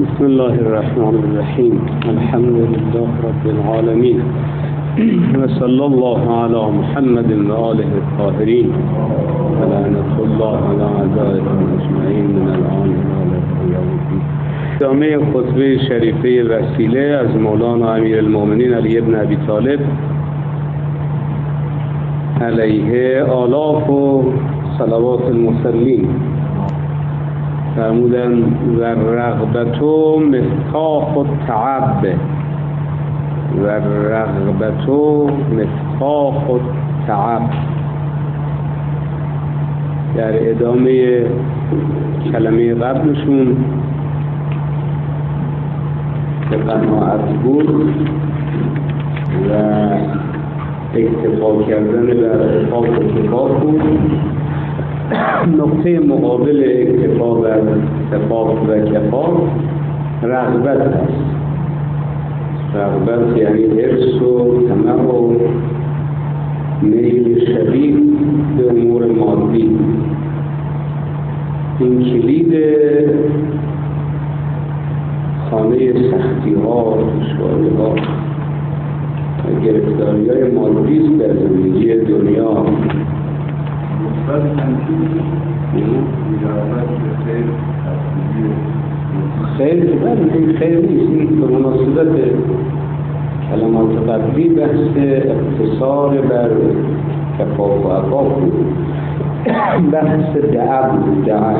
بسم الله الرحمن الرحیم. الحمد لله رب العالمین و صلی الله علی محمد و آله الطاهرین و لعنت الله علی اعدائهم اجمعین من الان الی یوم الدین. ادامه خطبه شریفه وسیله از مولانا امیرالمؤمنین علی بن ابی طالب علیه آلاف و صلوات المصلین. فرمودن و رغبتو مفتاح التعب و رغبتو مفتاح التعب. در ادامه کلمه قبلشون که قناعت بود و اکتفا کردن بر اتفاق و اتفاق بود، نقطه مقابل اکتفا بر اتفاق و کفا رغبت است. رغبت یعنی حرص و طمع و میل شدید به امور مادی. این کلید خانه سختی ها، دشواری ها و گرفتاری های مادی است در زندگی دنیا. خیر این خیر نیست. این به مناسبت کلمات قبلی بحث اقتصار بر کفاف و عفاف بود. بحث دعا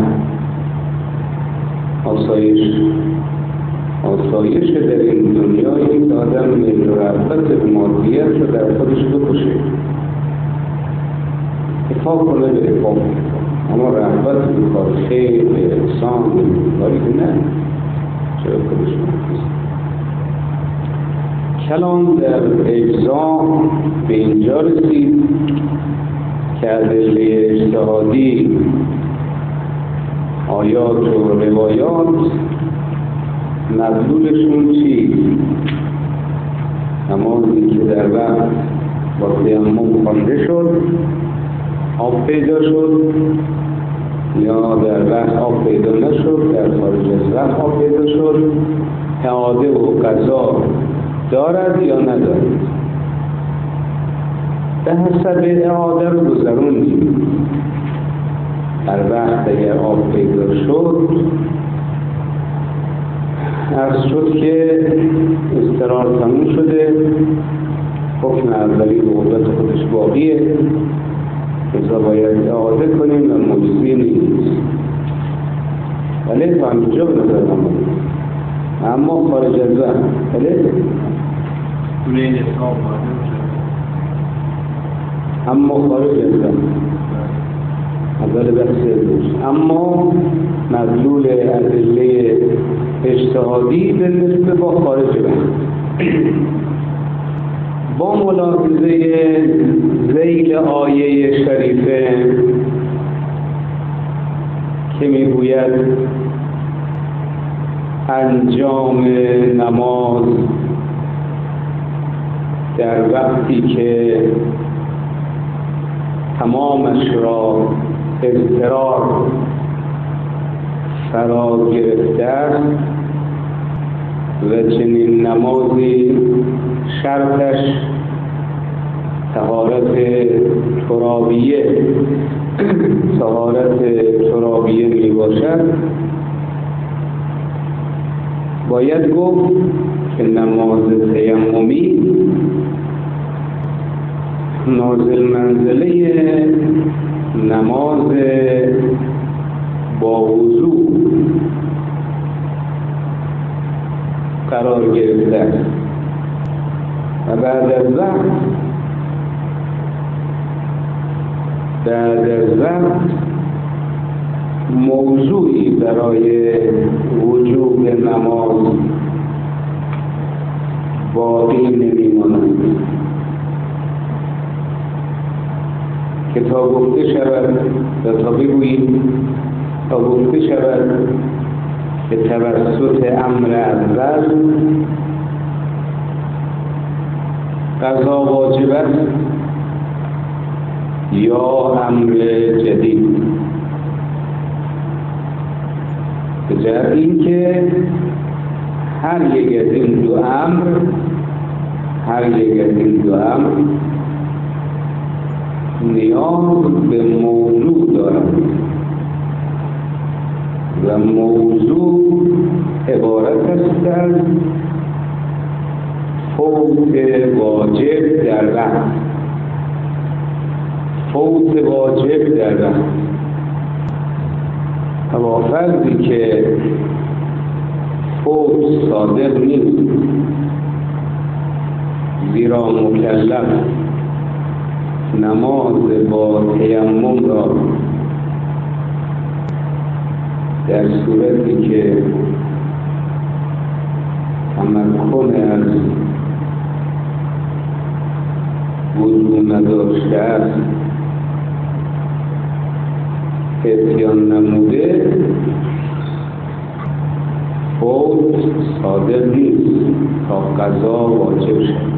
آسایش در این دنیایی که آدم میل و رغبت به مادیت رو در خودش بکشه، اتفاق کنه به اتفاق، اما رغبت به کار خیر، به احسان، به کاری که نه، چرا خودش نکنه. کلام در اجزا به اینجا رسید که ادله اجتهادی، آیات و روایات مدلولشون چیست؟ نمازی که در وقت با تیمم خوانده شد آب پیدا شد، یا در وقت آب پیدا نشد، در خارج از وقت آب پیدا شد، اعاده و قضا دارد یا ندارد؟ به حسب اعاده رو گذروندیم. در وقت اگر آب پیدا شد، عرض شد که اضطرار تموم شده، حکم اولی به قدرت خودش باقیه، رضا باید اعاده کنیم و مجزی نیست. ولی تا همینجا به نظر آمده، اما خارج از وقت اما خارج از وقت اول بحث روز، اما مدلول ادله اجتهادی به نسبت با خارج وقت. با ملاحظه ذیل آیه شریفه که میگوید انجام نماز در وقتی که تمامش را اضطرار فرا گرفته است و چنین نمازی شرطش طهارت ترابیه می باشد، باید گفت که نماز تیممی نازل منزله نماز با وضو قرار گرفته است و بعد از وقت موضوعی برای وجوب نماز باقی نمی‌ماند که تا گفته شود و تا بگوییم تا گفته شود به توسط امر اول قضا واجب است یا امر جدید. به جهت این که هر یک از این دو امر نیاز به موضوع دارد و موضوع عبارت است از فوت واجب در وقت. فوت واجب در وقت اما فرضی که فوت صادق نیست، زیرا مکلف نماز با تیمم را در صورتی که تمکن از وضو نداشته است اتیان نموده، فوت صادق نیست تا قضا واجب شد.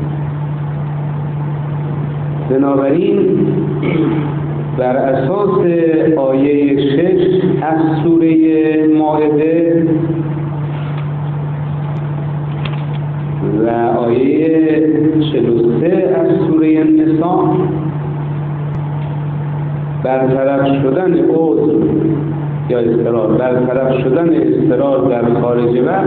بنابراین بر اساس آیه 6 از سوره مائده و آیه 43 از سوره نساء برطرف شدن عذر یا اضطرار، برطرف شدن اضطرار در خارج وقت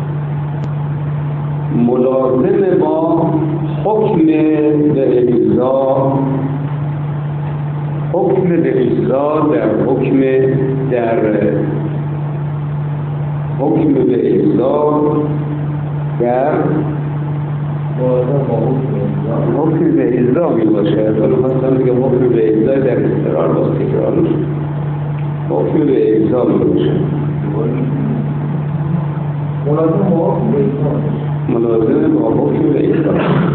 ملازم با حکم به اجزا می باشه. حالا خواستم بگم حکم به اجزا در اضطرار باز تکرار میشه، حکم به اجزا می باشه، ملازم با حکم به اجزا.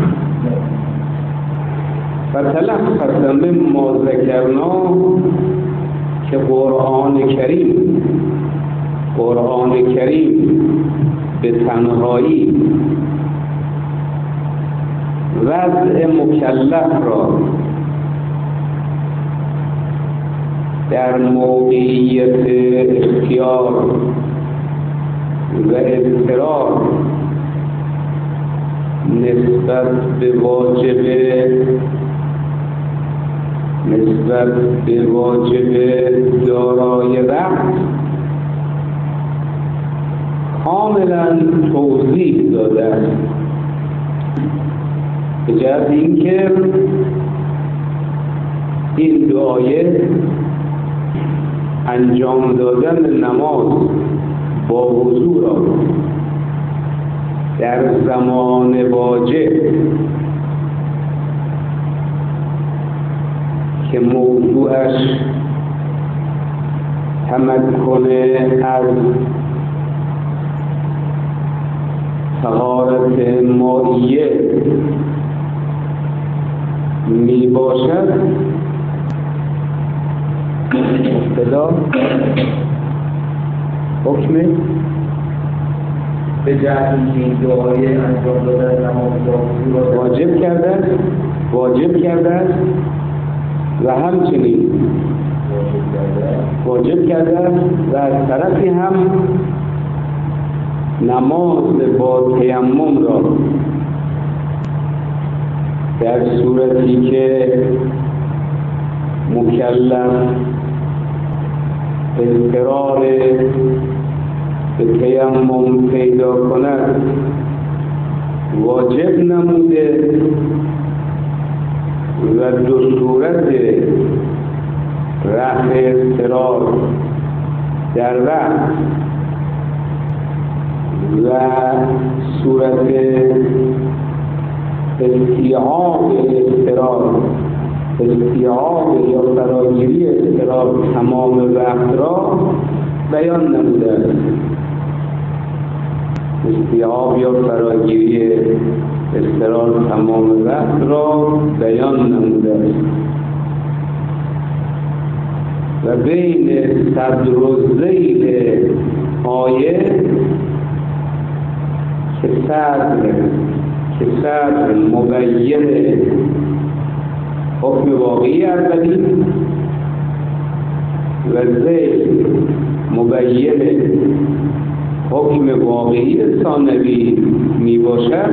و تلخص مما ذکرنا که قرآن کریم به تنهایی وضع مکلف را در موقعیت اختیار و اضطرار نسبت به واجب دارای وقت کاملا توضیح داده است، به جهت اینکه این دو آیه انجام دادن نماز با وضو را در زمان واجب که موضوعش تمکن از طهارت مائیه می باشد، ابتدا حکم به جهت این دعای انجام دادن نماز واجب کرده و همچنین واجب کرده و از طرفی هم نماز با تیمم را در صورتی که مکلف اضطرار به تیمم پیدا کند واجب نموده و دو صورت رفع اضطرار در وقت و صورت استیعاب یا فراگیری اضطرار تمام وقت را بیان نموده است. استیعاب یا فراگیری اضطرار تمام وقت را بیان نموده است و بین صدر و ذیل آیه که صدر مبین حکم واقعی اولی و ذیل مبین حکم واقعی ثانوی می باشد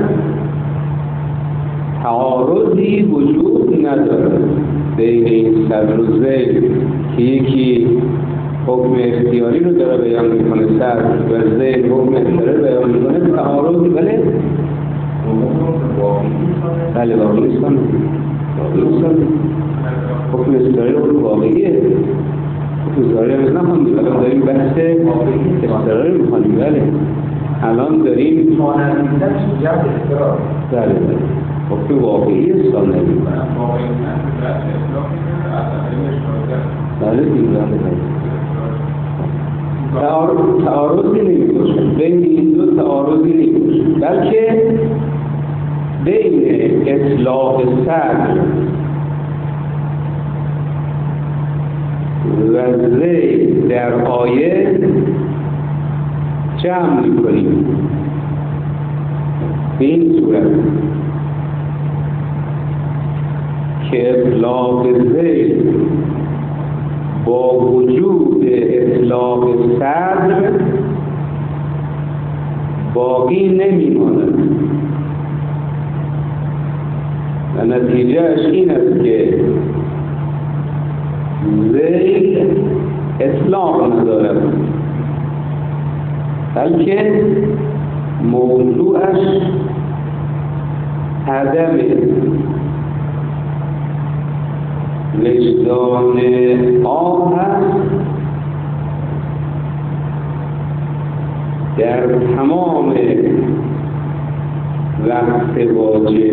تعارضی وجود ندارد بین این صدر و ذیل که یکی حکم اختیاری رو داره بیان میکنه صدر و ذیل حکم اختیاری بیان میکنه تعارضی بله واقعی ثانوی حکم اختیاری رو واقعیه حکم هم نخوندیم الان داریم بحث اختیاری رو میخوانیم بله الان داریم بله حکم واقعی ثانوی بله تعارضی نمیباشد بین این دو تعارضی نمیباشد بلکه بین اصلاح صدر و ذیل در آیه جمع میکنیم به این صورت که اطلاق ذیل با وجود اطلاق صدر باقی نمیماند و نتیجهش این است که ذیل اطلاق ندارد بلکه موضوعش عدم وجدان آب هست در تمام وقت واجب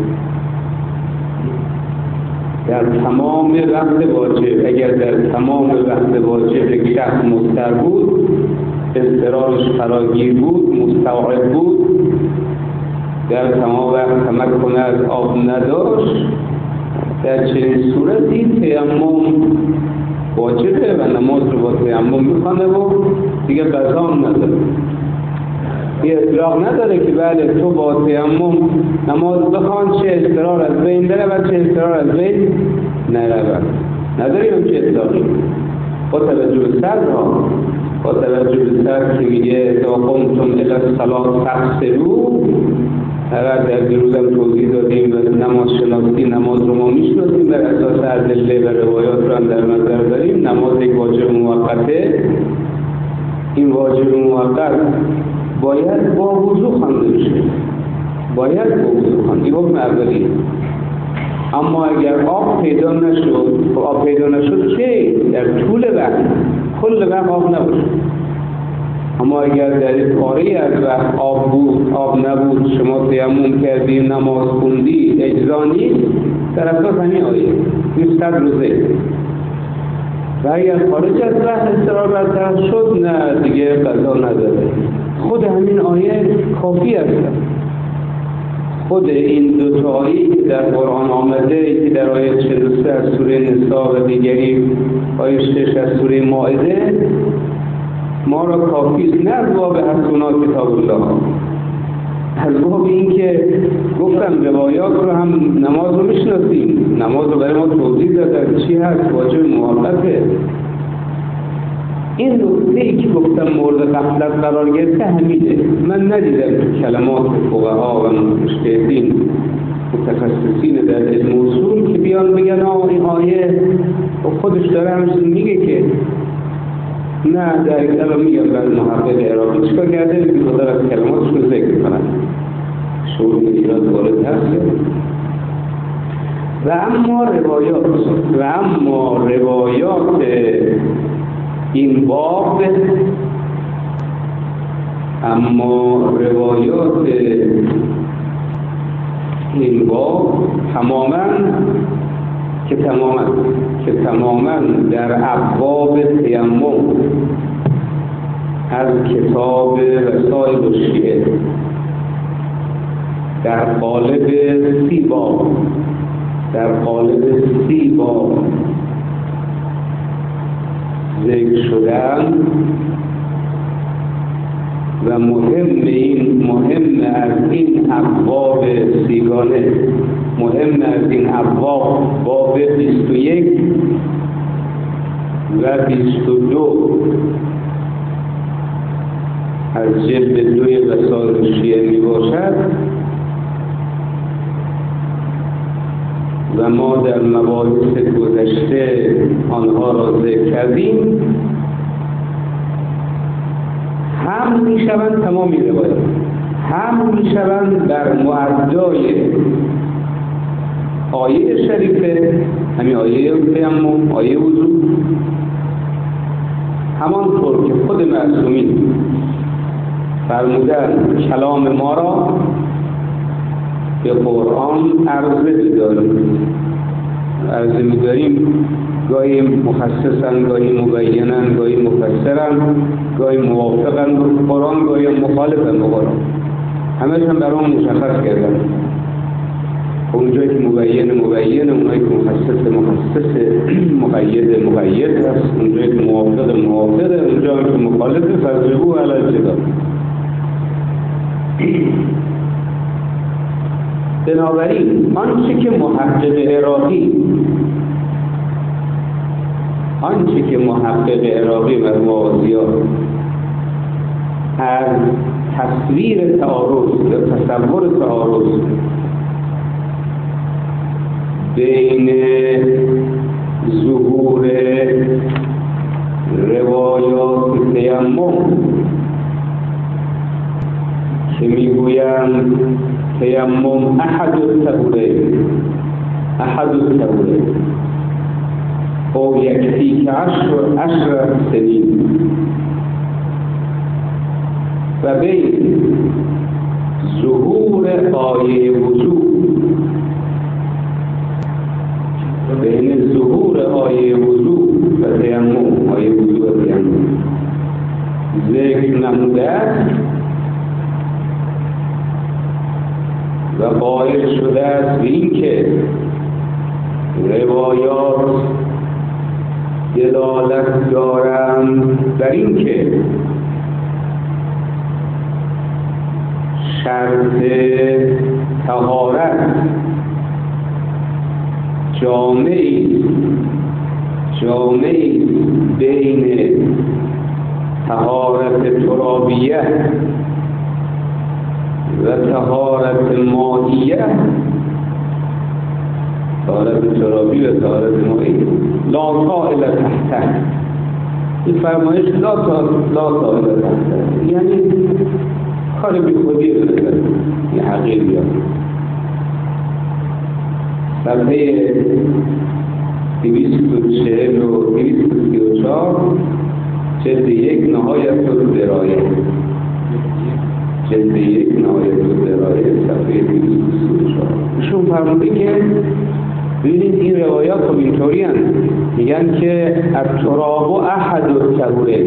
اگر در تمام وقت واجب یک شخص مضطر بود اضطرارش فراگیر بود مستوعب بود در تمام وقت تمکن از آب نداشت در چنین صورتی تیمم واجبه و نماز رو با تیمم میخوانه و دیگه قضا نداره یه اطلاق نداره که بله تو با تیمم نماز بخوان چه اضطرار از بین بره و چه اضطرار از بین نرود نداریم چه اطلاقی با توجه به صدرها با توجه به صدر که میگه اذا قمتم الی الصلاة فاغسلوا در دیروزم توضیح دادیم و نماز شناسی نماز رو ما میشناسیم بر اساس ادله و روایات رو هم در نظر داریم نماز یک واجب موقته این واجب موقت باید با وضو خوانده بشه این حکم اولیه اما اگر آب پیدا نشد چه؟ در طول وقت کل وقت آب نباشه اما اگر در پاره از وقت آب نبود شما تیمم کردی نماز خوندی اجزا نیست در اساس همین آیه این صدر و ذیل و اگر خارج از وقت اضطرار برطرف شد نه دیگه قضا نداره خود همین آیه کافی است خود این دو تا آیه که در قرآن آمده که در آیه 43 از سوره نساء و دیگری آیه 6 از سوره مائده ما را کافی است نه از باب حسنا کتاب الله از باب این که گفتم روایات رو هم نماز رو میشناسیم نماز رو برای ما توضیح دادن چی هست واجب موقته این نکته‌ای که گفتم مورد غفلت قرار گرفته همینه من ندیدم تو کلمات فقها و مجتهدین متخصصین در علم اصول که بیان بگن این آیه خودش داره همچنین میگه که نه در این الان میگم بعد محقق عراقی چیکار کرده بیخودر از کلماتش رو ذکر کنن شعور ایراد وارد هست و اما روایات این باب تماما در ابواب تیمم از کتاب رسائل الشیعه در قالب 30 باب ذکر شدن و مهم از این ابواب سیگانه مهم از این ابواب باب 21 و 22 از جلد 2 وسائل شیعه می باشد و ما در مباحث گذشته آنها را ذکر کردیم، هم می شوند تمام این روایات، هم می شوند بر معدای آیه شریفه، همین آیه تیمم، آیه وضو، همانطور که خود معصومین فرمودن کلام ما را به قرآن عرضه می‌داریم، گاهی مخصصن، گاهی مبینن، گاهی مفسرن، گاهی موافقن با قرآن، گاهی مخالفن با قرآن، همه هم برام مشخص کردن. اونجایی که مبین، اونجایی که مخصص، مقید هست، اونجایی که موافق، اونجایی که مخالف، فضربوا علی الجدال. بنابراین آنچه که محقق عراقی و موازیات از تصویر تعارض یا تصور تعارض بین ظهور روایات تیمم که میگویند تیمم احد الطهورین او یکفی که 10 سنین، و بین ظهور آیه وضو و تیمم، آیه وضو و تیمم ذکر نموده و قائل شده است به این که روایات دلالت دارند بر این که شرط طهارت جامعی بین طهارت ترابیه و طهارت مائیه، طهارت ترابی و طهارت مائیه لا طائل تحته. این فرمایش لا طائل تحته یعنی کار بی خودی رو نکرد، این حقیق بیاد. صفحه 240 و 234 جلد 1 نهایت الدرایه، جلد 1 نهایت الدرایه صفحه 234 ایشون فرموده که ببینید این روایات خب اینطوری هستند، میگن که التراب احد الطهورین،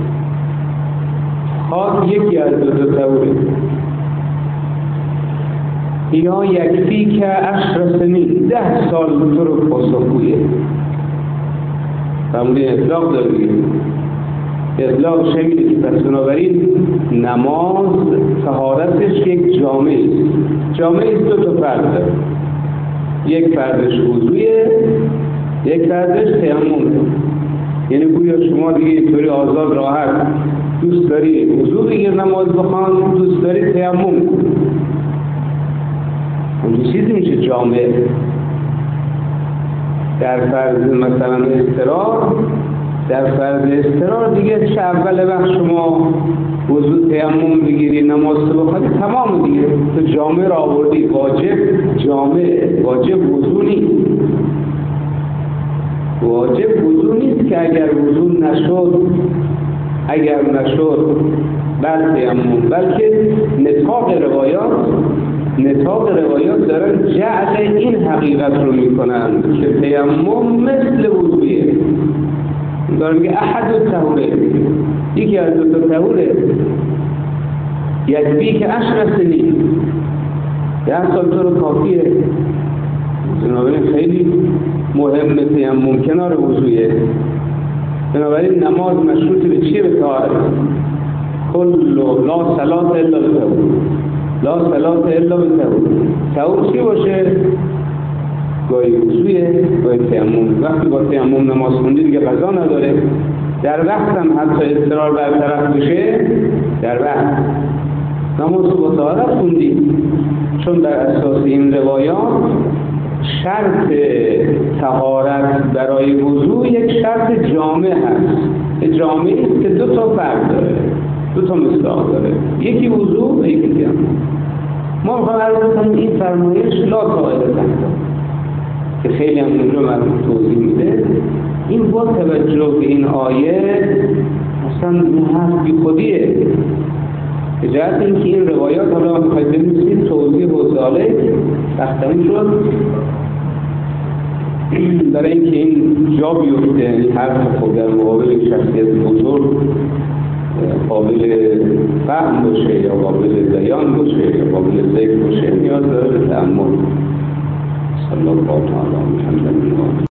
خاک یکی از 2 طهوره، یا یکفی که 10 سنین 10 سال تو رو پاسخگویه. فرموده اطلاق داره، اطلاق شمیده که پس بنابراین نماز طهارتش یک جامعه است 2 فرد داره، یک فردش وضویه، یک فردش تیممه. یعنی گویا شما دیگه اینطوری آزاد راحت دوست داری وضو بگیر نماز بخوان، دوست داری تیمم کن، اون چیزی میشه جامعه. در فرض مثلا اضطرار دیگه چه اول وقت شما وضو تیمم بگیری نماز بخوانی تمام دیگه تو جامعه را آوردی. واجب وضو نیست. واجب وضو نیست که اگر وضو نشد بعد تیمم، بلکه نطاق روایات دارن جعل این حقیقت رو میکنن که تیمم مثل وضویه. دارن میگه احد الطهوره، یکی از 2 طهوره، یکفی که 10 سنین 10 سال تو رو کافیه. بنابراین خیلی مهمه تیمم کنار وضویه. بنابراین نماز مشروط به چیه؟ به طهارت. لا صلاة الا بالطهور، لا صلاة الا بالطهور. طهور چی باشه؟ گاهی وضویه، گاهی تیمم. وقتی با تیمم نماز خوندی دیگه قضا نداره، در وقت هم حتی اضطرار برطرف بشه، در وقت نماز با طهارت خوندیم، چون در اساس این روایات شرط طهارت برای وضو یک شرط جامع هست. جامعی است که دو تا فرق داره، دو تا مصداق داره، یکی وضو و یکی تیمم. ما میخوایم عرض کنیم این فرمایش لا طائرة تحته که خیلی هم اونجا مرموز توضیح میده، این با توجه به این آیه اصلا این حرف بی خودیه. به جهت اینکه این روایات حالا میخواید بنویسید توضیح و سالک تختمی شد برای اینکه این جا بیفته، این حرف خود در مقابل شخصیت بزرگ قابل فهم باشه یا قابل بیان باشه یا قابل ذکر باشه، نیاز داره به تأمل. صلی الله علیه و سلم.